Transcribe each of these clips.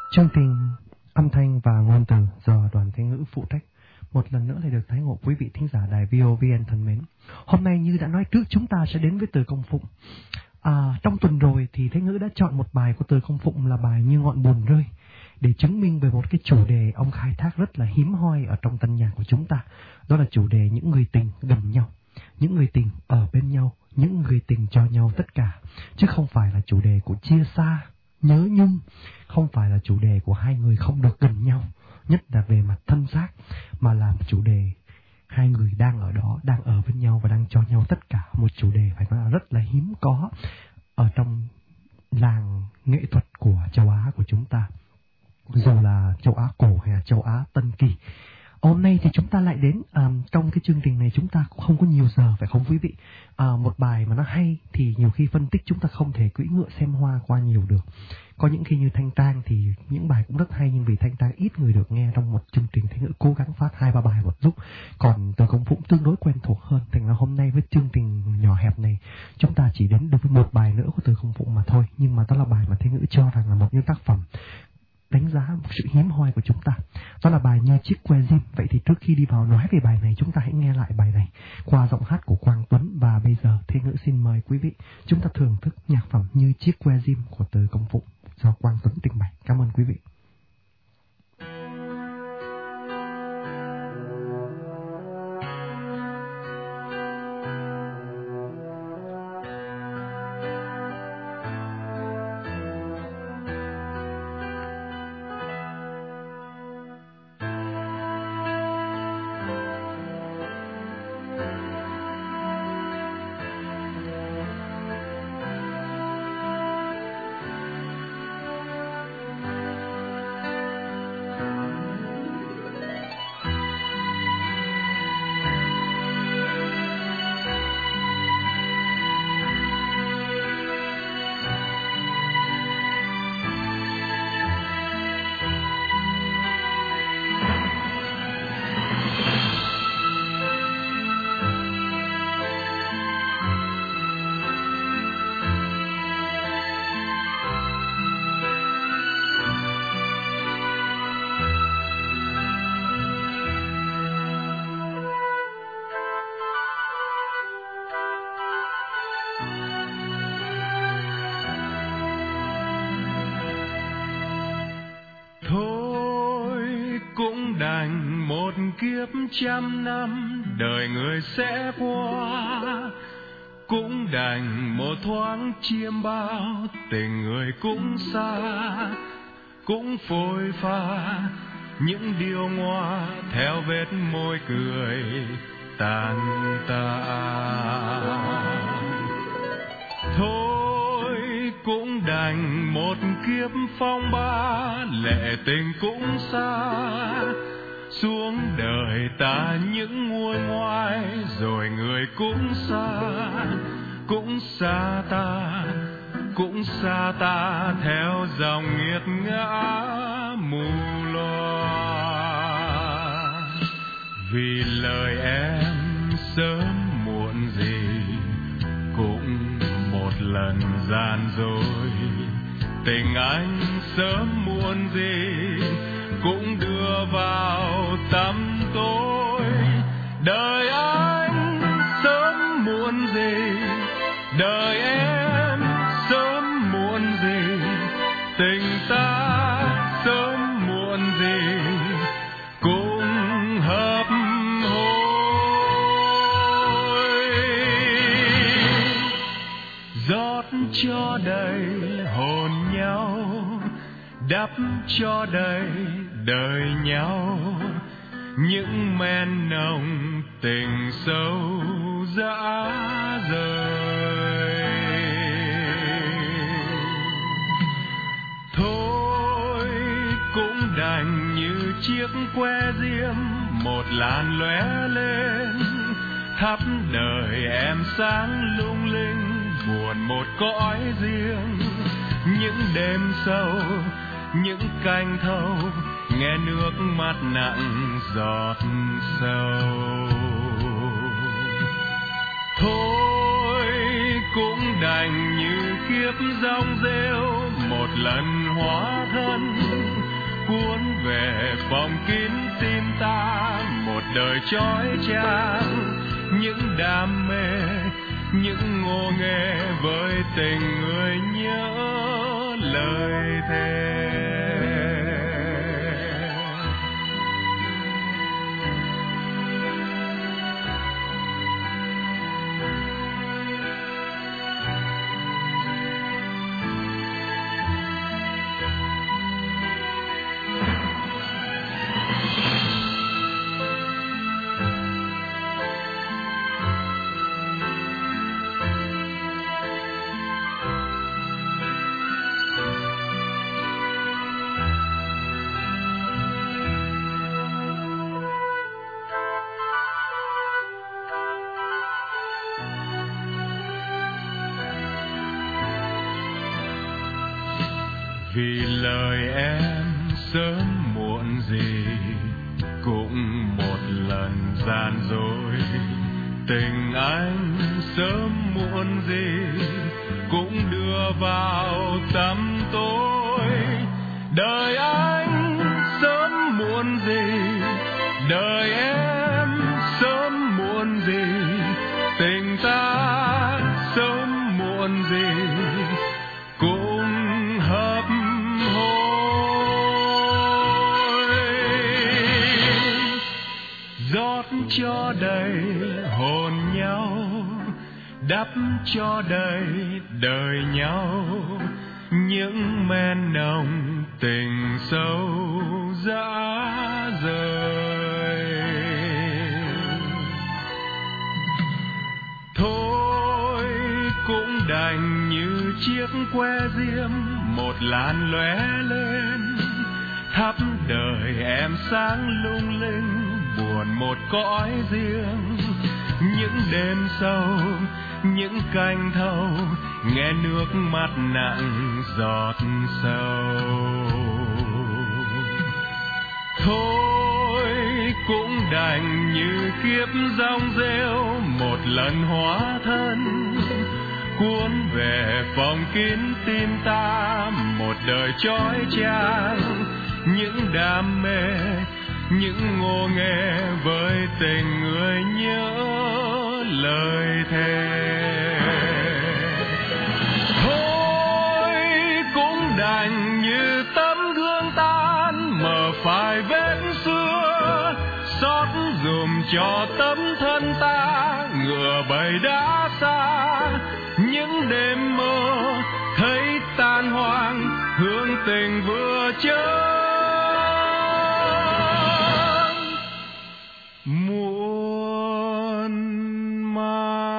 Chương trình âm thanh và ngôn từ do Đoàn Thế Ngữ phụ trách một lần nữa lại được tái ngộ quý vị thính giả đài VOVN thân mến. Hôm nay như đã nói trước, chúng ta sẽ đến với Từ Công Phụng. Trong tuần rồi thì Thế Ngữ đã chọn một bài của Từ Công Phụng là bài Như Ngọn Buồn Rơi để chứng minh về một cái chủ đề ông khai thác rất là hiếm hoi ở trong tân nhạc của chúng ta. Đó là chủ đề những người tình gần nhau, những người tình ở bên nhau, những người tình cho nhau tất cả, chứ không phải là chủ đề của chia xa, nhớ nhung, không phải là chủ đề của hai người không được gần nhau, nhất là về mặt thân xác, mà là một chủ đề hai người đang ở đó, đang ở với nhau và đang cho nhau tất cả. Một chủ đề phải nói là rất là hiếm có ở trong làng nghệ thuật của châu Á của chúng ta, dù là châu Á cổ hay là châu Á Tân Kỳ. Hôm nay thì chúng ta lại đến trong cái chương trình này chúng ta cũng không có nhiều giờ, phải không quý vị? Một bài mà nó hay thì nhiều khi phân tích chúng ta không thể cưỡi ngựa xem hoa qua nhiều được. Có những khi như Thanh Trang thì những bài cũng rất hay, nhưng vì Thanh Trang ít người được nghe trong một chương trình Thế Ngữ cố gắng phát 2-3 bài một lúc. Còn Từ Công Phụng tương đối quen thuộc hơn, thành ra hôm nay với chương trình nhỏ hẹp này chúng ta chỉ đến được với một bài nữa của Từ Công Phụng mà thôi. Nhưng mà đó là bài mà Thế Ngữ cho rằng là một những tác phẩm đánh giá một sự hiếm hoi của chúng ta. Đó là bài Như Chiếc Que Diêm. Vậy thì trước khi đi vào nói về bài này, chúng ta hãy nghe lại bài này qua giọng hát của Quang Tuấn. Và bây giờ Thế Ngữ xin mời quý vị chúng ta thưởng thức nhạc phẩm Như Chiếc Que Diêm của Từ Công Phụng do Quang Tuấn trình bày. Cảm ơn quý vị. Đành một kiếp trăm năm đời người sẽ qua, cũng đành một thoáng chiêm bao tình người cũng xa, cũng phôi pha những điều ngoa theo vết môi cười tàn tạ. Thôi cũng đành một kiếp phong ba lệ tình cũng xa, xuống đời ta những nguôi ngoai rồi người cũng xa ta, cũng xa ta theo dòng nghiệt ngã mù loa. Vì lời em sớm muộn gì cũng một lần gian dối, tình anh sớm muộn gì cũng đưa vào tăm tối. Đời anh sớm muộn gì, đời em sớm muộn gì, tình ta sớm muộn gì cũng hấp hối. Rót cho đầy hồn nhau, đắp cho đầy đời nhau, những men nồng tình sâu dã rời. Thôi cũng đành như chiếc que diêm một làn lóe lên, thắp đời em sáng lung linh buồn một cõi riêng. Những đêm sâu, những canh thâu, nghe nước mắt nặng giọt sâu. Thôi cũng đành như kiếp rong rêu một lần hóa thân, phòng kín tim ta một đời chói chang, những đam mê, những ngô nghê với tình người nhớ lời thề. Vì lời em sớm muộn gì cũng một lần gian dối, tình anh sớm muộn gì cũng đưa vào tăm tối. Đời anh sớm muộn gì, đời em sớm muộn gì, tình ta sớm muộn gì cũng hấp cho đầy hồn nhau, đắp cho đầy đời nhau, những men nồng tình sâu dã rời. Thôi cũng đành như chiếc que diêm một làn lóe lên, thắp đời em sáng lung linh buồn một cõi riêng. Những đêm sâu, những canh thâu, nghe nước mắt nặng giọt sâu. Thôi cũng đành như kiếp giông rêu một lần hóa thân, cuốn về phòng kín tim ta một đời chói chang, những đam mê, những ngô nghê với tình người nhớ lời thề. Thôi cũng đành như tấm gương tan mờ phai vết xưa, xót dùm cho tấm thân ta ngựa bầy đã xa. Những đêm mơ thấy tan hoang, hương tình vừa chớm muôn mang.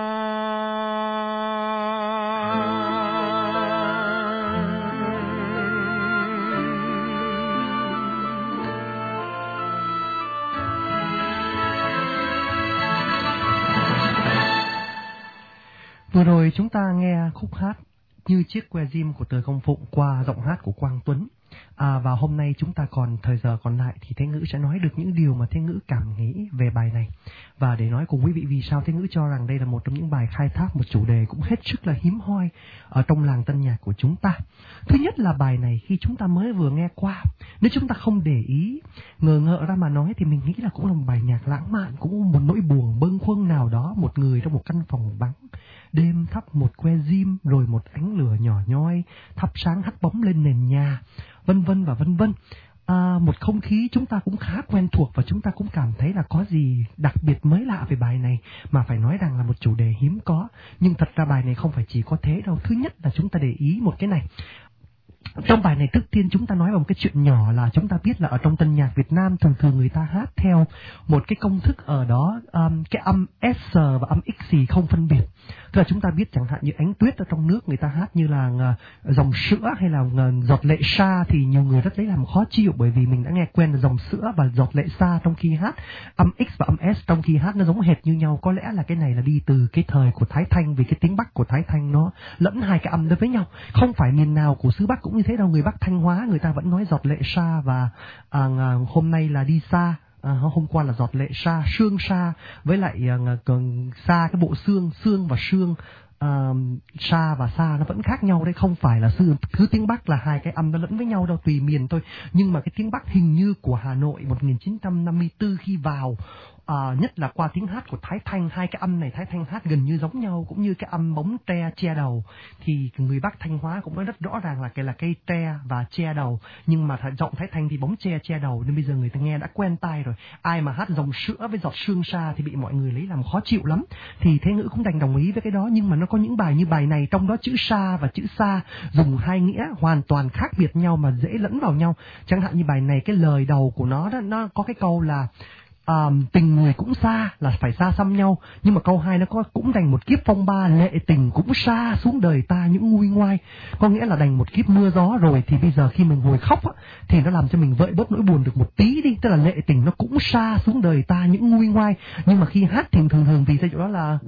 Vừa rồi chúng ta nghe khúc hát Như chiếc que diêm của Từ Công Phụng qua giọng hát của Quang Tuấn. Và hôm nay chúng ta còn thời giờ còn lại thì Thế Ngữ sẽ nói được những điều mà Thế Ngữ cảm nghĩ về bài này. Và để nói cùng quý vị vì sao Thế Ngữ cho rằng đây là một trong những bài khai thác một chủ đề cũng hết sức là hiếm hoi ở trong làng tân nhạc của chúng ta. Thứ nhất là bài này khi chúng ta mới vừa nghe qua, nếu chúng ta không để ý, ngờ ngợ ra mà nói thì mình nghĩ là cũng là một bài nhạc lãng mạn, cũng một nỗi buồn bâng khuâng nào đó, một người trong một căn phòng vắng. Đêm thắp một que diêm rồi một ánh lửa nhỏ nhoi thắp sáng hắt bóng lên nền nhà, vân vân và vân vân. Một không khí chúng ta cũng khá quen thuộc và chúng ta cũng cảm thấy là có gì đặc biệt mới lạ về bài này, mà phải nói rằng là một chủ đề hiếm có. Nhưng thật ra bài này không phải chỉ có thế đâu. Thứ nhất là chúng ta để ý một cái này. Trong bài này trước tiên chúng ta nói vào một cái chuyện nhỏ là chúng ta biết là ở trong tân nhạc Việt Nam thường thường người ta hát theo một cái công thức ở đó, cái âm S và âm X xì không phân biệt. Tức là chúng ta biết chẳng hạn như Ánh Tuyết ở trong nước người ta hát như là dòng sữa hay là giọt lệ sa thì nhiều người rất lấy làm khó chịu, bởi vì mình đã nghe quen là dòng sữa và giọt lệ sa trong khi hát. Âm X và âm S trong khi hát nó giống hệt như nhau. Có lẽ là cái này là đi từ cái thời của Thái Thanh, vì cái tiếng Bắc của Thái Thanh nó lẫn hai cái âm đó với nhau. Không phải miền nào của xứ Bắc cũng như thế đâu. Người Bắc Thanh Hóa người ta vẫn nói giọt lệ sa và hôm nay là đi xa. Hôm qua là giọt lệ sa, sương sa với lại sa cái bộ xương và sương sa và sa nó vẫn khác nhau đấy, không phải là thứ tiếng Bắc là hai cái âm nó lẫn với nhau đâu, tùy miền thôi. Nhưng mà cái tiếng Bắc hình như của Hà Nội 1954 khi vào, nhất là qua tiếng hát của Thái Thanh, hai cái âm này Thái Thanh hát gần như giống nhau, cũng như cái âm bóng tre che đầu, thì người Bắc Thanh Hóa cũng nói rất rõ ràng là cây tre và che đầu, nhưng mà giọng Thái Thanh thì bóng tre che đầu, nên bây giờ người ta nghe đã quen tai rồi. Ai mà hát dòng sữa với giọt sương sa thì bị mọi người lấy làm khó chịu lắm, thì Thế Ngữ cũng đành đồng ý với cái đó. Nhưng mà nó có những bài như bài này, trong đó chữ sa và chữ sa dùng hai nghĩa hoàn toàn khác biệt nhau mà dễ lẫn vào nhau. Chẳng hạn như bài này, cái lời đầu của nó đó, nó có cái câu là tình người cũng xa, là phải xa xăm nhau. Nhưng mà câu 2 nó có cũng đành một kiếp phong ba, lệ tình cũng xa xuống đời ta những nguôi ngoai. Có nghĩa là đành một kiếp mưa gió rồi, thì bây giờ khi mình ngồi khóc á, thì nó làm cho mình vơi bớt nỗi buồn được một tí đi. Tức là lệ tình nó cũng xa xuống đời ta những nguôi ngoai. Nhưng mà khi hát thì thường vì cái chỗ đó là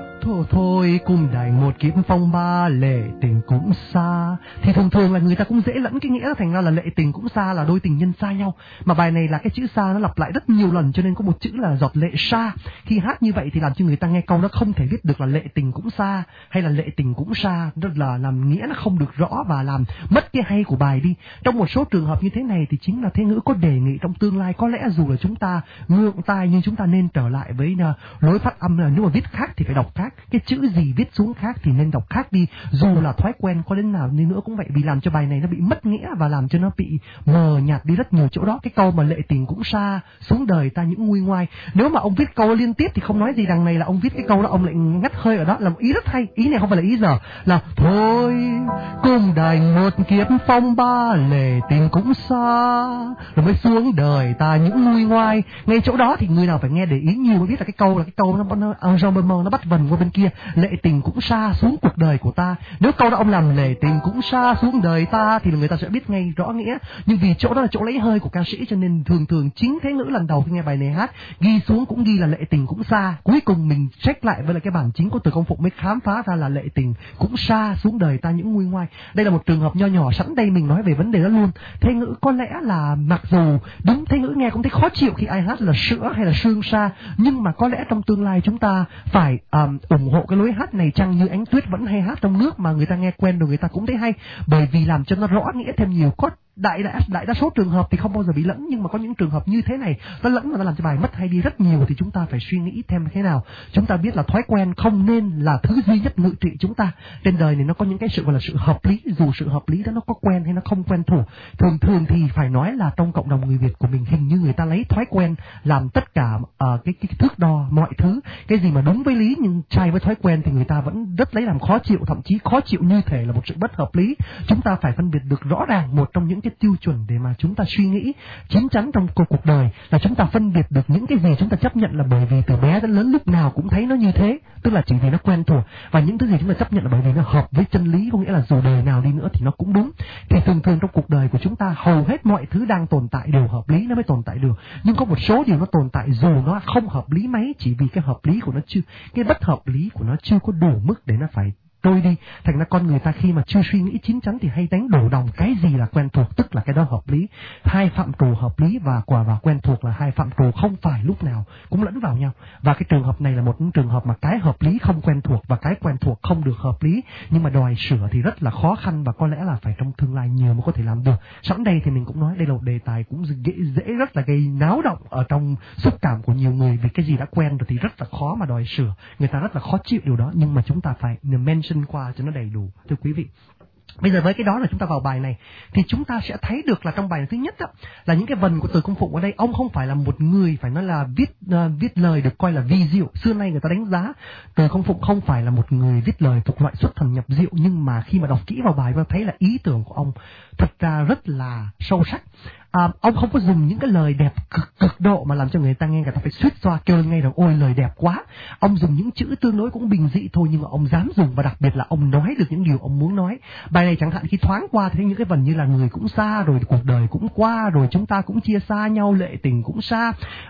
thôi cùng đành một kiếp phong ba, lệ tình cũng xa, thì thường là người ta cũng dễ lẫn cái nghĩa, thành ra là lệ tình cũng xa là đôi tình nhân xa nhau. Mà bài này là cái chữ xa nó lặp lại rất nhiều lần, cho nên có một chữ là giọt lệ xa. Khi hát như vậy thì làm cho người ta nghe câu nó không thể biết được là lệ tình cũng xa hay là lệ tình cũng xa, rất là làm nghĩa nó không được rõ và làm mất cái hay của bài đi. Trong một số trường hợp như thế này thì chính là Thế Ngữ có đề nghị trong tương lai có lẽ dù là chúng ta ngượng tai nhưng chúng ta nên trở lại với lối phát âm, là nếu mà viết khác thì phải đọc khác, cái chữ gì viết xuống khác thì nên đọc khác đi, dù là thói quen có đến nào đi nữa cũng vậy, vì làm cho bài này nó bị mất nghĩa và làm cho nó bị mờ nhạt đi rất nhiều chỗ đó. Cái câu mà lệ tình cũng xa xuống đời ta những nguôi ngoai, nếu mà ông viết câu liên tiếp thì không nói gì, đằng này là ông viết cái câu đó ông lại ngắt hơi ở đó, là một ý rất hay. Ý này không phải là ý giờ, là thôi cùng đành một kiếp phong ba, lệ tình cũng xa rồi mới xuống đời ta những nguôi ngoai. Ngay chỗ đó thì người nào phải nghe để ý nhiều mới biết là cái câu nó nó bắt vần qua bên kia, lệ tình cũng xa xuống cuộc đời của ta. Nếu câu đó ông làm lệ tình cũng xa xuống đời ta thì người ta sẽ biết ngay rõ nghĩa. Nhưng vì chỗ đó là chỗ lấy hơi của ca sĩ, cho nên thường chính Thế Ngữ lần đầu khi nghe bài này hát ghi xuống cũng ghi là lệ tình cũng xa. Cuối cùng mình check lại với lại cái bản chính của Từ Công Phụng mới khám phá ra là lệ tình cũng xa xuống đời ta những nguôi ngoai. Đây là một trường hợp nho nhỏ, sẵn đây mình nói về vấn đề đó luôn. Thế Ngữ có lẽ là mặc dù đúng Thế Ngữ nghe cũng thấy khó chịu khi ai hát là sữa hay là sương sa, nhưng mà có lẽ trong tương lai chúng ta phải ủng hộ cái lối hát này chăng, như Ánh Tuyết vẫn hay hát trong nước mà người ta nghe quen rồi người ta cũng thấy hay, bởi vì làm cho nó rõ nghĩa thêm nhiều. Có đại đa số trường hợp thì không bao giờ bị lẫn, nhưng mà có những trường hợp như thế này nó lẫn và nó làm cho bài mất hay đi rất nhiều, thì chúng ta phải suy nghĩ thêm thế nào. Chúng ta biết là thói quen không nên là thứ duy nhất ngự trị chúng ta. Trên đời này nó có những cái sự gọi là sự hợp lý, dù sự hợp lý đó nó có quen hay nó không quen thuộc. Thường thì phải nói là trong cộng đồng người Việt của mình hình như người ta lấy thói quen làm tất cả cái thước đo mọi thứ. Cái gì mà đúng với lý nhưng trai với thói quen thì người ta vẫn rất lấy làm khó chịu, thậm chí khó chịu như thể là một sự bất hợp lý. Chúng ta phải phân biệt được rõ ràng một trong những cái tiêu chuẩn để mà chúng ta suy nghĩ chín chắn trong cuộc đời là chúng ta phân biệt được những cái gì chúng ta chấp nhận là bởi vì từ bé đến lớn lúc nào cũng thấy nó như thế, tức là chỉ vì nó quen thuộc, và những thứ gì chúng ta chấp nhận là bởi vì nó hợp với chân lý, có nghĩa là dù đời nào đi nữa thì nó cũng đúng. Thì thường trong cuộc đời của chúng ta hầu hết mọi thứ đang tồn tại đều hợp lý nó mới tồn tại được, nhưng có một số điều nó tồn tại dù nó không hợp lý mấy, chỉ vì cái hợp lý của nó chưa, cái bất hợp lý của nó chưa có đủ mức để nó phải trôi đi. Thành ra con người ta khi mà chưa suy nghĩ chín chắn thì hay đánh đổ đồng cái gì là quen thuộc, tức là cái đó hợp lý. Hai phạm trù hợp lý và quen thuộc là hai phạm trù không phải lúc nào cũng lẫn vào nhau. Và cái trường hợp này là một trường hợp mà cái hợp lý không quen thuộc và cái quen thuộc không được hợp lý, nhưng mà đòi sửa thì rất là khó khăn và có lẽ là phải trong tương lai nhiều mới có thể làm được. Sẵn đây thì mình cũng nói đây là một đề tài cũng dễ rất là gây náo động ở trong xúc cảm của nhiều người, vì cái gì đã quen rồi thì rất là khó mà đòi sửa, người ta rất là khó chịu điều đó, nhưng mà chúng ta phải mention qua cho nó đầy đủ, thưa quý vị. Bây giờ với cái đó là chúng ta vào bài này thì chúng ta sẽ thấy được là trong bài thứ nhất đó, là những cái vần của Từ Công Phụng ở đây, ông không phải là một người phải nói là viết lời được coi là vi diệu. Xưa nay người ta đánh giá Từ Công Phụng không phải là một người viết lời thuộc loại xuất thần nhập diệu, nhưng mà khi mà đọc kỹ vào bài ta thấy là ý tưởng của ông thật ra rất là sâu sắc. Ông không có dùng những cái lời đẹp cực độ mà làm cho người ta nghe người ta phải suýt xoa kêu lên ngay rằng ôi lời đẹp quá. Ông dùng những chữ tương đối cũng bình dị thôi, nhưng mà ông dám dùng, và đặc biệt là ông nói được những điều ông muốn nói. Bài này chẳng hạn khi thoáng qua thì những cái vần như là người cũng xa rồi, cuộc đời cũng qua rồi, chúng ta cũng chia xa nhau, lệ tình cũng xa,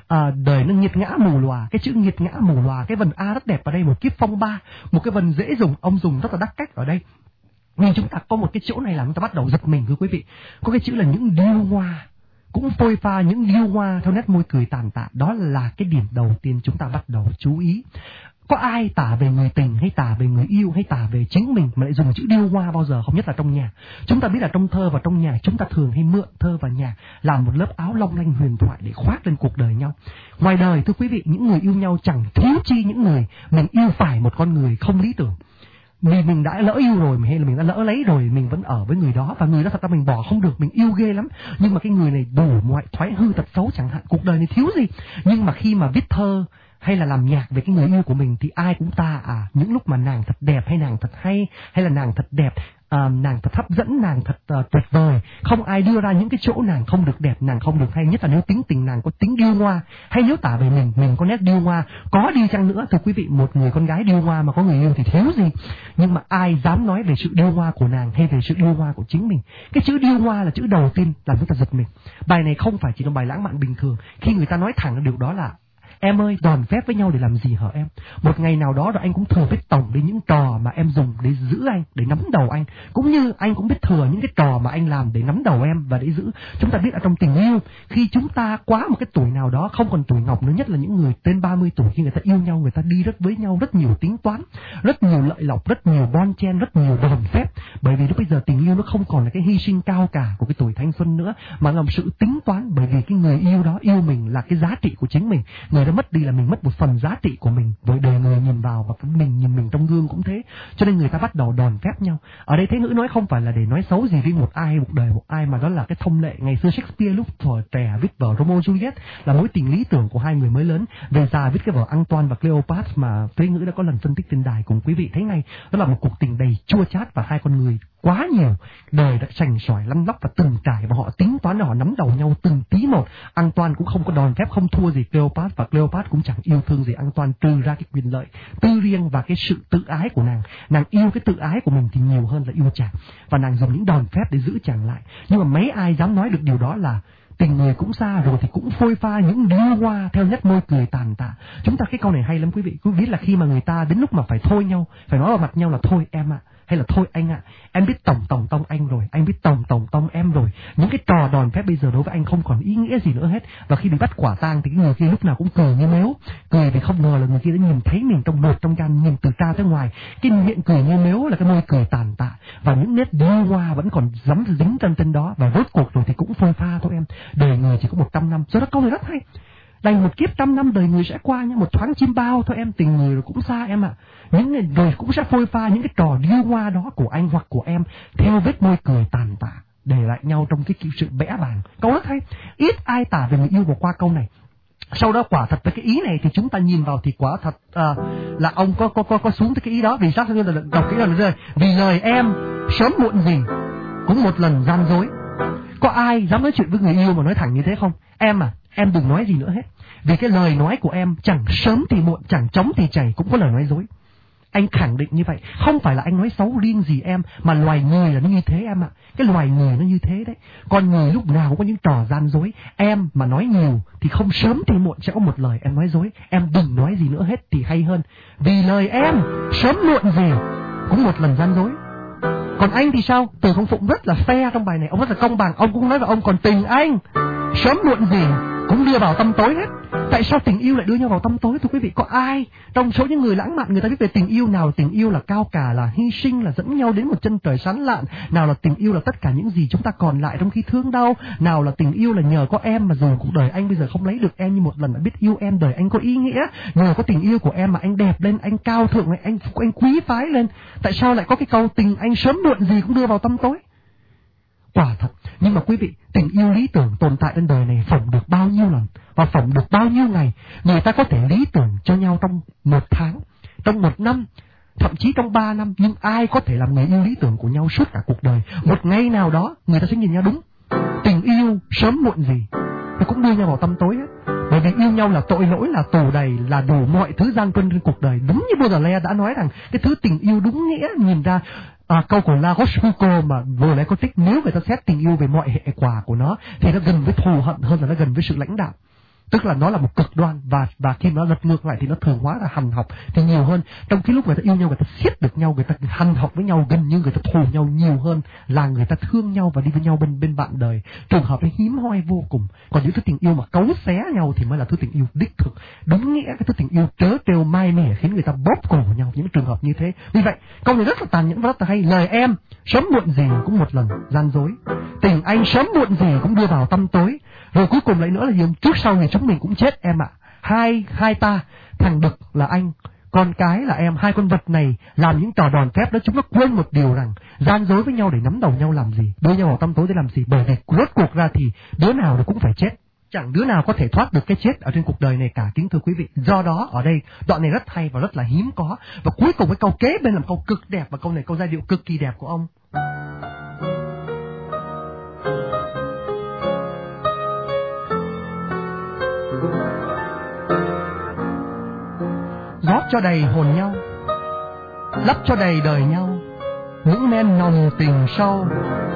đời nó nghiệt ngã mù lòa. Cái chữ nghiệt ngã mù lòa, cái vần A rất đẹp ở đây, một kiếp phong ba, một cái vần dễ dùng, ông dùng rất là đắc cách ở đây. Nhưng chúng ta có một cái chỗ này làm chúng ta bắt đầu giật mình, thưa quý vị. Có cái chữ là những điêu hoa, cũng phôi pha những điêu hoa theo nét môi cười tàn tạ. Đó là cái điểm đầu tiên chúng ta bắt đầu chú ý. Có ai tả về người tình hay tả về người yêu hay tả về chính mình mà lại dùng chữ điêu hoa bao giờ không, nhất là trong nhạc. Chúng ta biết là trong thơ và trong nhạc chúng ta thường hay mượn thơ và nhạc làm một lớp áo long lanh huyền thoại để khoác lên cuộc đời nhau. Ngoài đời thưa quý vị, những người yêu nhau chẳng thiếu chi những người mình yêu phải một con người không lý tưởng. Mình đã lỡ yêu rồi, hay là mình đã lỡ lấy rồi, mình vẫn ở với người đó, và người đó thật ra mình bỏ không được, mình yêu ghê lắm, nhưng mà cái người này đủ mọi thoái hư tật xấu chẳng hạn, cuộc đời này thiếu gì. Nhưng mà khi mà viết thơ hay là làm nhạc về cái người yêu của mình thì ai cũng những lúc mà nàng thật đẹp hay nàng thật hay là nàng thật đẹp, nàng thật hấp dẫn, nàng thật tuyệt vời, không ai đưa ra những cái chỗ nàng không được đẹp, nàng không được hay, nhất là nếu tính tình nàng có tính điêu hoa, hay nếu tả về mình có nét điêu hoa. Có đi chăng nữa thưa quý vị, một người con gái điêu hoa mà có người yêu thì thiếu gì. Nhưng mà ai dám nói về sự điêu hoa của nàng hay về sự điêu hoa của chính mình. Cái chữ điêu hoa là chữ đầu tiên làm chúng ta giật mình. Bài này không phải chỉ là bài lãng mạn bình thường, khi người ta nói thẳng điều đó là: em ơi, đòn phép với nhau để làm gì hả em? Một ngày nào đó rồi anh cũng thừa biết tổng đến những trò mà em dùng để giữ anh, để nắm đầu anh. Cũng như anh cũng biết thừa những cái trò mà anh làm để nắm đầu em và để giữ. Chúng ta biết ở trong tình yêu, khi chúng ta quá một cái tuổi nào đó, không còn tuổi ngọc nữa, nhất là những người trên 30 tuổi, khi người ta yêu nhau, người ta đi rất với nhau rất nhiều tính toán, rất nhiều lợi lộc, rất nhiều bon chen, rất nhiều đòn phép. Bởi vì lúc bây giờ tình yêu nó không còn là cái hy sinh cao cả của cái tuổi thanh xuân nữa, mà là một sự tính toán. Bởi vì cái người yêu đó yêu mình là cái giá trị của chính mình. Người đó mất đi là mình mất một phần giá trị của mình, với đời người nhìn vào và mình nhìn mình trong gương cũng thế. Cho nên người ta bắt đầu đòn phép nhau. Ở đây Thế Ngữ nói không phải là để nói xấu gì riêng một ai hay một đời một ai, mà đó là cái thông lệ. Ngày xưa Shakespeare lúc thuở trẻ viết vở Romeo Juliet là mối tình lý tưởng của hai người mới lớn. Về già viết cái vở Antoine và Cleopatra mà Thế Ngữ đã có lần phân tích trên đài cùng quý vị thấy ngay. Đó là một cuộc tình đầy chua chát và hai con người quá nhiều, đời đã sành sỏi lăn lóc và từng trải, và họ tính toán là họ nắm đầu nhau từng tí một. Antoine cũng không có đòn phép, không thua gì Cleopatra, và Cleopatra cũng chẳng yêu thương gì Antoine trừ ra cái quyền lợi tư riêng và cái sự tự ái của nàng. Nàng yêu cái tự ái của mình thì nhiều hơn là yêu chàng, và nàng dùng những đòn phép để giữ chàng lại. Nhưng mà mấy ai dám nói được điều đó là tình người cũng xa rồi thì cũng phôi pha những điêu hoa theo nét môi cười tàn tạ. Chúng ta cái câu này hay lắm quý vị. Quý vị biết là khi mà người ta đến lúc mà phải thôi nhau, phải nói vào mặt nhau là thôi em ạ, hay là thôi anh ạ, em biết tổng tông anh rồi, anh biết tổng tông em rồi. Những cái trò đòn phép bây giờ đối với anh không còn ý nghĩa gì nữa hết. Và khi bị bắt quả tang thì cái người kia lúc nào cũng cười như mếu, cười vì không ngờ là người kia đã nhìn thấy mình trong ruột trong gan, nhìn từ tra tới ngoài. Cái miệng cười như mếu là cái môi cười tàn tạ, và những nét điêu hoa vẫn còn dám dính trên đó. Và rốt cuộc rồi thì cũng phôi pha thôi em. Đời người chỉ có 100 năm. Do đó câu này rất hay. Đành một kiếp 100 năm đời người sẽ qua nhé, một thoáng chim bao thôi em, tình người rồi cũng xa em ạ. Những người rồi cũng sẽ phôi pha những cái trò điêu hoa đó của anh hoặc của em theo vết môi cười tàn tạ, để lại nhau trong cái sự bẽ bàng. Câu rất hay. Ít ai tả về người yêu vừa qua câu này. Sau đó quả thật với cái ý này thì chúng ta nhìn vào thì quả thật là ông có xuống tới cái ý đó. Vì sao? Như là đọc cái lời rơi: vì lời em sớm muộn gì cũng một lần gian dối. Có ai dám nói chuyện với người yêu mà nói thẳng như thế không? Em à, em đừng nói gì nữa hết. Vì cái lời nói của em chẳng sớm thì muộn, chẳng trống thì chảy cũng có lời nói dối. Anh khẳng định như vậy. Không phải là anh nói xấu riêng gì em, mà loài người là nó như thế em ạ. Cái loài người nó như thế đấy. Con người lúc nào cũng có những trò gian dối. Em mà nói nhiều thì không sớm thì muộn sẽ có một lời em nói dối. Em đừng nói gì nữa hết thì hay hơn. Vì lời em sớm muộn gì cũng một lần gian dối. Còn anh thì sao? Từ Công Phụng rất là fair trong bài này, ông rất là công bằng. Ông cũng nói là ông còn tình anh sớm muộn gì cũng đưa vào tâm tối hết. Tại sao tình yêu lại đưa nhau vào tâm tối thưa quý vị? Có ai trong số những người lãng mạn người ta viết về tình yêu nào tình yêu là cao cả, là hy sinh, là dẫn nhau đến một chân trời sáng lạn? Nào là tình yêu là tất cả những gì chúng ta còn lại trong khi thương đau? Nào là tình yêu là nhờ có em mà dù cuộc đời anh bây giờ không lấy được em, nhưng một lần đã biết yêu em đời anh có ý nghĩa. Nhờ có tình yêu của em mà anh đẹp lên, anh cao thượng lên, anh quý phái lên. Tại sao lại có cái câu tình anh sớm muộn gì cũng đưa vào tâm tối? Quả thật. Nhưng mà quý vị, tình yêu lý tưởng tồn tại trên đời này phỏng được bao nhiêu lần và phỏng được bao nhiêu ngày? Người ta có thể lý tưởng cho nhau trong 1 tháng, trong 1 năm, thậm chí trong 3 năm. Nhưng ai có thể làm người yêu lý tưởng của nhau suốt cả cuộc đời? Một ngày nào đó người ta sẽ nhìn nhau đúng. Tình yêu sớm muộn gì nó cũng đưa nhau vào tâm tối hết. Bởi vì yêu nhau là tội lỗi, là tù đầy, là đủ mọi thứ gian truân trên cuộc đời. Đúng như Baudelaire đã nói rằng cái thứ tình yêu đúng nghĩa nhìn ra. Câu của La Rochefoucauld mà vừa nãy có tích, nếu người ta xét tình yêu về mọi hệ quả của nó thì nó gần với thù hận hơn là nó gần với sự lãnh đạo. tức là nó là một cực đoan, và khi nó lật ngược lại thì nó thường hóa là hành học thì nhiều hơn. Trong cái lúc người ta yêu nhau, người ta siết được nhau, người ta hành học với nhau, gần như người ta thù nhau nhiều hơn là người ta thương nhau và đi với nhau bên bạn đời. Trường hợp ấy hiếm hoi vô cùng. Còn những thứ tình yêu mà cấu xé nhau thì mới là thứ tình yêu đích thực, đúng nghĩa cái thứ tình yêu trớ trêu mai mẻ khiến người ta bóp cổ nhau, những trường hợp như thế. Vì vậy câu này rất là tàn nhẫn và rất là hay. Lời em sớm muộn gì cũng một lần gian dối, tình anh sớm muộn gì cũng đưa vào tăm tối, rồi cuối cùng lại nữa là gì? Trước sau thì chúng mình cũng chết em ạ. Hai ta, thằng đực là anh, con cái là em, hai con vật này làm những trò đòn phép đó, chúng nó quên một điều rằng gian dối với nhau để nắm đầu nhau làm gì, đưa nhau vào tăm tối để làm gì, bởi vì rốt cuộc ra thì đứa nào nó cũng phải chết. Chẳng đứa nào có thể thoát được cái chết ở trên cuộc đời này cả, kính thưa quý vị. Do đó ở đây đoạn này rất hay và rất là hiếm có. Và cuối cùng cái câu kế bên là một câu cực đẹp, và câu này câu giai điệu cực kỳ đẹp của ông. Rót cho đầy hồn nhau, lấp cho đầy đời nhau, những men nồng tình sâu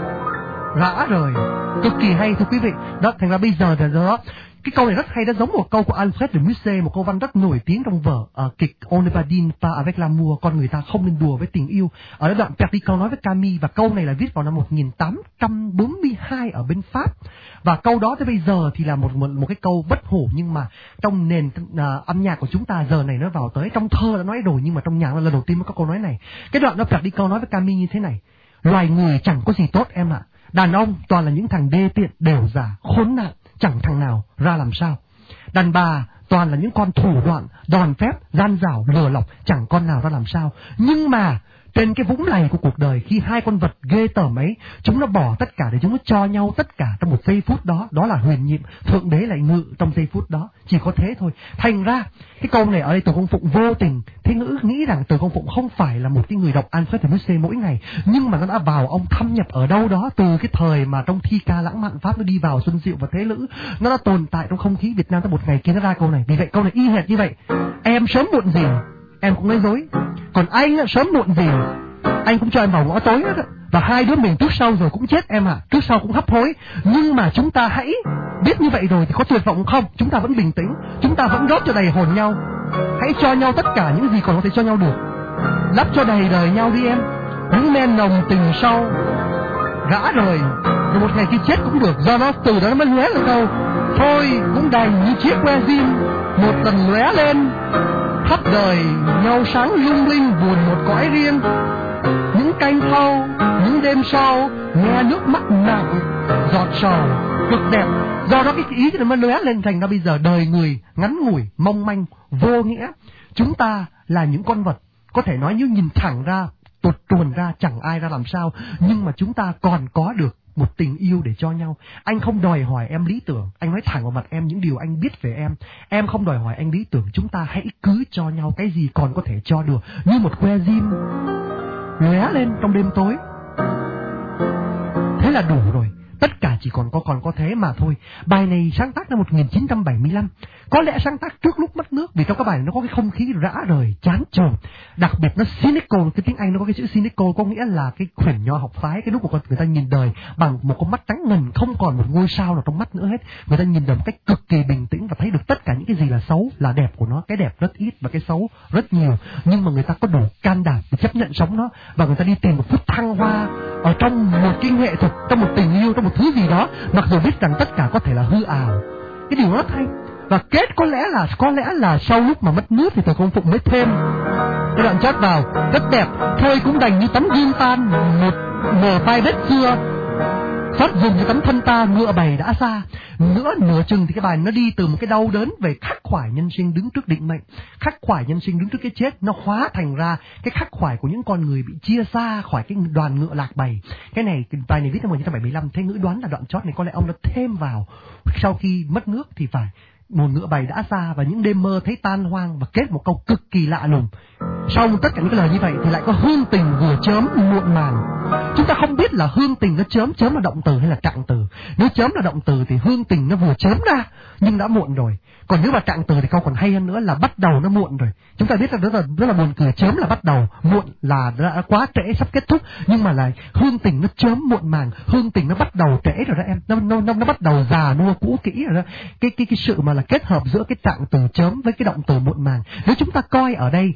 rã rời. Cực kỳ hay thưa quý vị. Đó, thành ra bây giờ thì đó, cái câu này rất hay, nó giống một câu của Alfred de Musset, một câu văn rất nổi tiếng trong vở kịch On ne va dire pas avec l'amour, con người ta không nên đùa với tình yêu. Ở đoạn Perdiccas nói với Camille, và câu này là viết vào năm 1842 ở bên Pháp. Và câu đó tới bây giờ thì là một cái câu bất hủ, nhưng mà trong nền âm nhạc của chúng ta giờ này nó vào tới. Trong thơ đã nói rồi, nhưng mà trong nhạc là lần đầu tiên mới có câu nói này. Cái đoạn đó Perdiccas nói với Camille như thế này: loài người chẳng có gì tốt em ạ. Đàn ông toàn là những thằng đê tiện, đều giả, khốn nạn, chẳng thằng nào ra làm sao. Đàn bà toàn là những con thủ đoạn, đòn phép, gian dảo, lừa lọc, chẳng con nào ra làm sao. Nhưng mà trên cái vũng lầy của cuộc đời, khi hai con vật ghê tởm ấy, chúng nó bỏ tất cả để chúng nó cho nhau tất cả trong một giây phút đó. Đó là huyền nhiệm, thượng đế lại ngự trong giây phút đó. Chỉ có thế thôi. Thành ra cái câu này ở đây Từ Công Phụng vô tình Thế Ngữ nghĩ rằng Từ Công Phụng không phải là một cái người đọc Alfred de Musset mỗi ngày, nhưng mà nó đã vào ông thâm nhập ở đâu đó từ cái thời mà trong thi ca lãng mạn Pháp nó đi vào Xuân Diệu và Thế Lữ, nó đã tồn tại trong không khí Việt Nam tới một ngày kia nó ra câu này. Vì vậy câu này y hệt như vậy. Em sớm muộn gì em cũng nói dối, còn anh sớm muộn gì anh cũng cho em vào ngõ tối hết. Và hai đứa mình trước sau rồi cũng chết em ạ, trước sau cũng hấp hối. Nhưng mà chúng ta hãy biết như vậy rồi thì có tuyệt vọng không? Chúng ta vẫn bình tĩnh, chúng ta vẫn rót cho đầy hồn nhau, hãy cho nhau tất cả những gì còn có thể cho nhau được, lấp cho đầy đời nhau đi em, những men nồng tình sâu gã rời, rồi một ngày khi chết cũng được. Do đó từ đó nó mới lóe lên câu thôi cũng đành như chiếc que diêm một lần lóe lên, khắp đời nhau sáng lung linh buồn một cõi riêng. Những canh thâu, những đêm sau nghe nước mắt nặng giọt sầu cực đẹp. Do đó cái ý nó mới lóe lên, thành ra bây giờ đời người ngắn ngủi, mong manh, vô nghĩa. Chúng ta là những con vật có thể nói như nhìn thẳng ra, tuột tuồn ra chẳng ai ra làm sao, nhưng mà chúng ta còn có được một tình yêu để cho nhau. Anh không đòi hỏi em lý tưởng, anh nói thẳng vào mặt em những điều anh biết về em. Em không đòi hỏi anh lý tưởng, chúng ta hãy cứ cho nhau cái gì còn có thể cho được, như một que diêm lóe lên trong đêm tối. Thế là đủ rồi. Tất cả chỉ còn có thế mà thôi. Bài này sáng tác năm 1975. Có lẽ sáng tác trước lúc mất nước, vì trong các bài này nó có cái không khí rã rời, chán chường. Đặc biệt nó cynical, cái tiếng Anh nó có cái chữ cynical, có nghĩa là cái khuyển nho học phái. Cái lúc mà người ta nhìn đời bằng một con mắt trắng ngần, không còn một ngôi sao nào trong mắt nữa hết. Người ta nhìn đời một cách cực kỳ bình tĩnh và thấy được tất cả những cái gì là xấu là đẹp của nó. Cái đẹp rất ít và cái xấu rất nhiều. Nhưng mà người ta có đủ can đảm để chấp nhận sống nó, và người ta đi tìm một phút thăng hoa ở trong một cái nghệ thuật, trong một tình yêu, trong một thứ gì đó, mặc dù biết rằng tất cả có thể là hư ảo. Cái điều rất hay. Và kết có lẽ là sau lúc mà mất nước thì Từ Công Phụng mới thêm cái đoạn chót vào rất đẹp. Thôi cũng đành như tấm gương tan một mờ vai vết xưa, xót dùng cái tấm thân ta ngựa bày đã xa. Nửa chừng thì cái bài nó đi từ một cái đau đớn về khắc khoải nhân sinh đứng trước định mệnh, khắc khoải nhân sinh đứng trước cái chết, nó hóa thành ra cái khắc khoải của những con người bị chia xa khỏi cái đoàn ngựa lạc bầy. Cái bài này viết năm 1975. Thế Ngữ đoán là đoạn chót này có lẽ ông đã thêm vào sau khi mất nước thì phải một ngựa bày đã xa và những đêm mơ thấy tan hoang, và kết một câu cực kỳ lạ lùng. Sau tất cả những cái lời như vậy thì lại có hương tình vừa chớm muộn màng. Chúng ta không biết là hương tình nó chớm là động từ hay là trạng từ. Nếu chớm là động từ thì hương tình nó vừa chớm ra nhưng đã muộn rồi. Còn nếu mà trạng từ thì câu còn hay hơn nữa là bắt đầu nó muộn rồi. Chúng ta biết là rất là buồn cười, chớm là bắt đầu, muộn là đã quá trễ sắp kết thúc, nhưng mà lại hương tình nó chớm muộn màng, hương tình nó bắt đầu trễ rồi đó em, nó bắt đầu già nua cũ kỹ rồi đó. Cái sự mà là kết hợp giữa cái trạng từ chớm với cái động từ muộn màng. Nếu chúng ta coi ở đây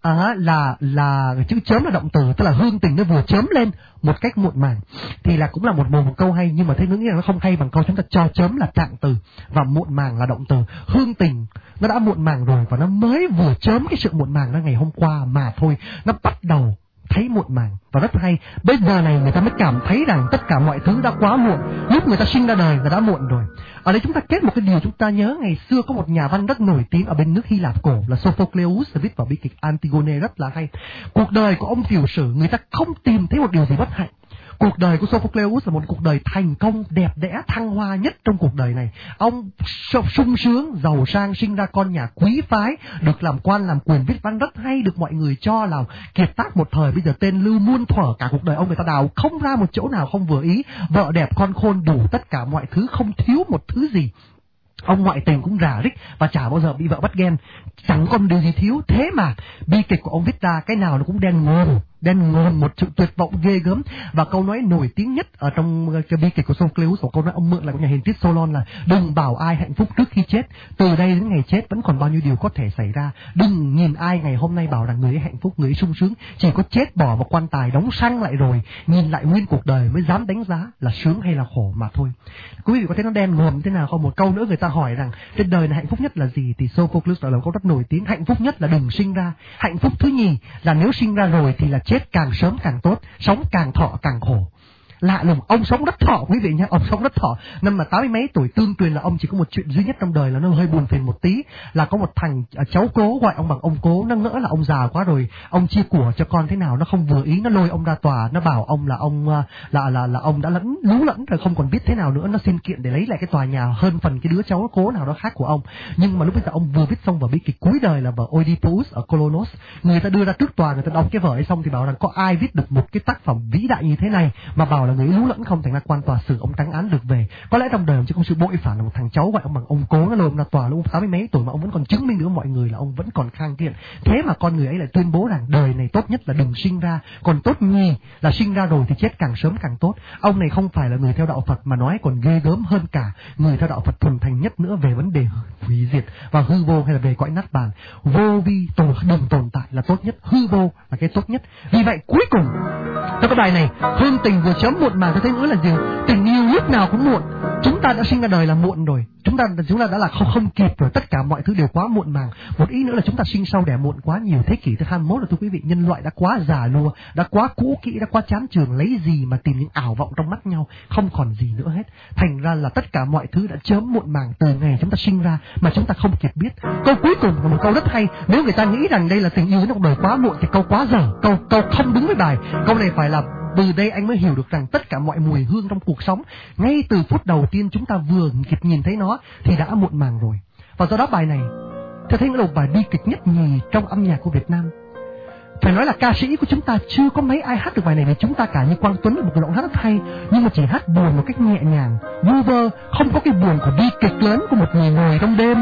là chữ chớm là động từ, tức là hương tình nó vừa chớm lên một cách muộn màng, thì là cũng là một câu hay, nhưng mà thế nghĩ là nó không hay bằng câu chúng ta cho chớm là trạng từ và muộn màng là động từ. Hương tình nó đã muộn màng rồi và nó mới vừa chớm cái sự muộn màng đó ngày hôm qua mà thôi, nó bắt đầu thấy muộn màng và rất hay. Bây giờ này người ta mới cảm thấy rằng tất cả mọi thứ đã quá muộn, lúc người ta sinh ra đời là đã muộn rồi. Ở đây chúng ta kết một cái điều chúng ta nhớ, ngày xưa có một nhà văn rất nổi tiếng ở bên nước Hy Lạp cổ là Sophocles, viết vào bi kịch Antigone rất là hay. Cuộc đời của ông tiểu sử người ta không tìm thấy một điều gì bất hạnh. Cuộc đời của Sophocles là một cuộc đời thành công, đẹp đẽ, thăng hoa nhất trong cuộc đời này. Ông sung sướng, giàu sang, sinh ra con nhà quý phái, được làm quan làm quyền, viết văn rất hay, được mọi người cho là kiệt tác một thời. Bây giờ tên lưu muôn thuở, cả cuộc đời ông người ta đào không ra một chỗ nào không vừa ý. Vợ đẹp, con khôn, đủ tất cả mọi thứ, không thiếu một thứ gì. Ông ngoại tình cũng rả rích và chả bao giờ bị vợ bắt ghen, chẳng còn điều gì thiếu. Thế mà bi kịch của ông viết ra cái nào nó cũng đen ngòm, một sự tuyệt vọng ghê gớm. Và câu nói nổi tiếng nhất ở trong cái bi kịch của Sophocles, câu nói ông mượn lại của nhà hiền triết Solon là đừng bảo ai hạnh phúc trước khi chết, từ đây đến ngày chết vẫn còn bao nhiêu điều có thể xảy ra. Đừng nhìn ai ngày hôm nay bảo rằng người ấy hạnh phúc, người ấy sung sướng, chỉ có chết bỏ vào quan tài đóng xăng lại rồi nhìn lại nguyên cuộc đời mới dám đánh giá là sướng hay là khổ mà thôi. Quý vị có thấy nó đen ngòm thế nào không? Một câu nữa người ta hỏi rằng trên đời này hạnh phúc nhất là gì, thì Sophocles nói là câu rất nổi tiếng: hạnh phúc nhất là đừng sinh ra. Hạnh phúc thứ nhì là nếu sinh ra rồi thì là chết càng sớm càng tốt, sống càng thọ càng khổ. Lạ lùng, ông sống rất thọ quý vị nhé, ông sống rất thọ. Năm mà 80 mấy tuổi, tương truyền là ông chỉ có một chuyện duy nhất trong đời là nó hơi buồn phiền một tí, là có một thằng cháu cố gọi ông bằng ông cố, nó ngỡ là ông già quá rồi, ông chia của cho con thế nào nó không vừa ý, nó lôi ông ra tòa, nó bảo ông là ông là ông đã lú lẫn rồi, không còn biết thế nào nữa, nó xin kiện để lấy lại cái tòa nhà hơn phần cái đứa cháu cố nào đó khác của ông. Nhưng mà lúc bây giờ ông vừa viết xong vở bi kịch cuối đời là vở Oedipus ở Colonos, người ta đưa ra trước tòa, người ta đọc cái vở ấy xong thì bảo rằng có ai viết được một cái tác phẩm vĩ đại như thế này mà bảo là người lú lẫn không, thành ra quan tòa xử ông trắng án được về. Có lẽ trong đời ông chỉ có sự bội phản là một thằng cháu gọi ông bằng ông cố, nó lôi ông ra tòa lúc 80 mấy tuổi mà ông vẫn còn chứng minh được mọi người là ông vẫn còn khang kiện. Thế mà con người ấy lại tuyên bố rằng đời này tốt nhất là đừng sinh ra, còn tốt nhì là sinh ra rồi thì chết càng sớm càng tốt. Ông này không phải là người theo đạo Phật mà nói còn ghê gớm hơn cả người theo đạo Phật thuần thành nhất nữa về vấn đề hủy diệt và hư vô hay là về cõi nát bàn. Vô vi đừng tồn tại là tốt nhất, hư vô là cái tốt nhất. Vì vậy cuối cùng trong cái bài này, hương tình vừa chớm muộn màng, tôi thấy nữa là gì? Tình yêu lúc nào cũng muộn. Chúng ta đã sinh ra đời là muộn rồi. Chúng ta đã là không kịp rồi, tất cả mọi thứ đều quá muộn màng. Một ý nữa là chúng ta sinh sau đẻ muộn quá nhiều. Thế kỷ thứ 21 rồi thưa quý vị, nhân loại đã quá già nua, đã quá cũ kỹ, đã quá chán chường, lấy gì mà tìm những ảo vọng trong mắt nhau, không còn gì nữa hết. Thành ra là tất cả mọi thứ đã chớm muộn màng từ ngày chúng ta sinh ra mà chúng ta không kịp biết. Câu cuối cùng là một câu rất hay. Nếu người ta nghĩ rằng đây là tình yêu với cuộc đời quá muộn thì câu quá dở, câu không đúng với bài. Câu này phải là từ đây anh mới hiểu được rằng tất cả mọi mùi hương trong cuộc sống, ngay từ phút đầu tiên chúng ta vừa kịp nhìn thấy nó thì đã muộn màng rồi. Và do đó bài này tôi thấy nó là một bài bi kịch nhất nhì trong âm nhạc của Việt Nam. Phải nói là ca sĩ của chúng ta chưa có mấy ai hát được bài này, vì chúng ta cả như Quang Tuấn là một giọng hát rất hay, nhưng mà chỉ hát buồn một cách nhẹ nhàng, vu vơ, không có cái buồn của bi kịch lớn của một người ngồi trong đêm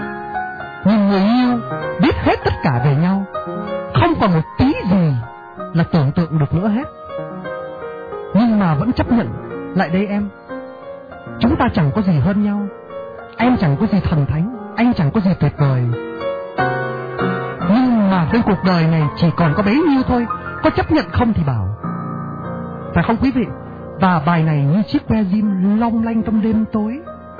nhìn người yêu biết hết tất cả về nhau, không còn một tí gì là tưởng tượng được nữa hết. Nhưng mà vẫn chấp nhận. Lại đây em, chúng ta chẳng có gì hơn nhau, em chẳng có gì thần thánh, anh chẳng có gì tuyệt vời, nhưng mà trên cuộc đời này chỉ còn có bấy nhiêu thôi. Có chấp nhận không thì bảo, phải không quý vị? Và bài này như chiếc que diêm long lanh trong đêm tối,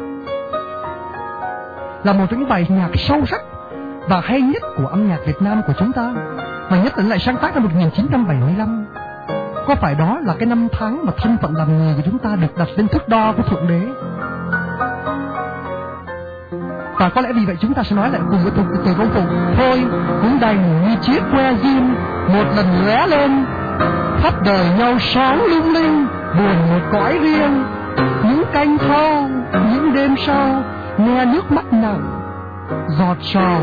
là một trong những bài nhạc sâu sắc và hay nhất của âm nhạc Việt Nam của chúng ta, và nhất là lại sáng tác năm 1975. Có phải đó là cái năm tháng mà thân phận làm người của chúng ta được đặt lên thước đo của Thượng Đế? Và có lẽ vì vậy chúng ta sẽ nói lại cùng với từ công phục: thôi cũng đành như chiếc que diêm một lần lóe lên, khắp đời nhau sáng lung linh, buồn một cõi riêng. Những canh thâu, những đêm sau, nghe nước mắt nặng giọt sầu.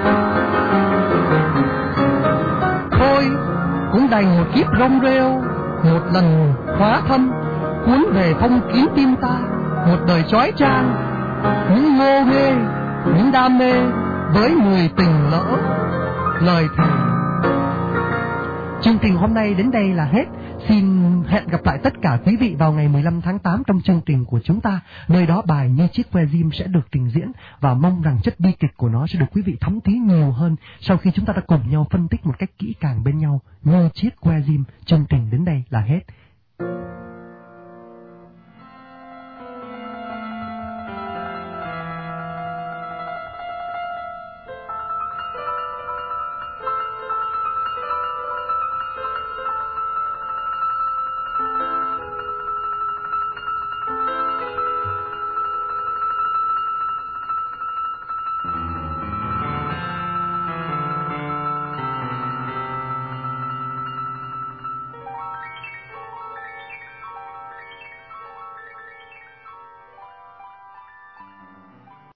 Thôi cũng đành một kiếp rong rêu, một lần hóa thâm, cuốn về phong kín tim ta, một đời chói chang, những ngô nghê, những đam mê với người tình lỡ, lời thề. Chương trình hôm nay đến đây là hết. Xin hẹn gặp lại tất cả quý vị vào ngày 15 tháng 8 trong chương trình của chúng ta. Nơi đó bài Như Chiếc que diêm sẽ được trình diễn, và mong rằng chất bi kịch của nó sẽ được quý vị thấm thía nhiều hơn sau khi chúng ta đã cùng nhau phân tích một cách kỹ càng bên nhau. Như Chiếc que diêm, chương trình đến đây là hết.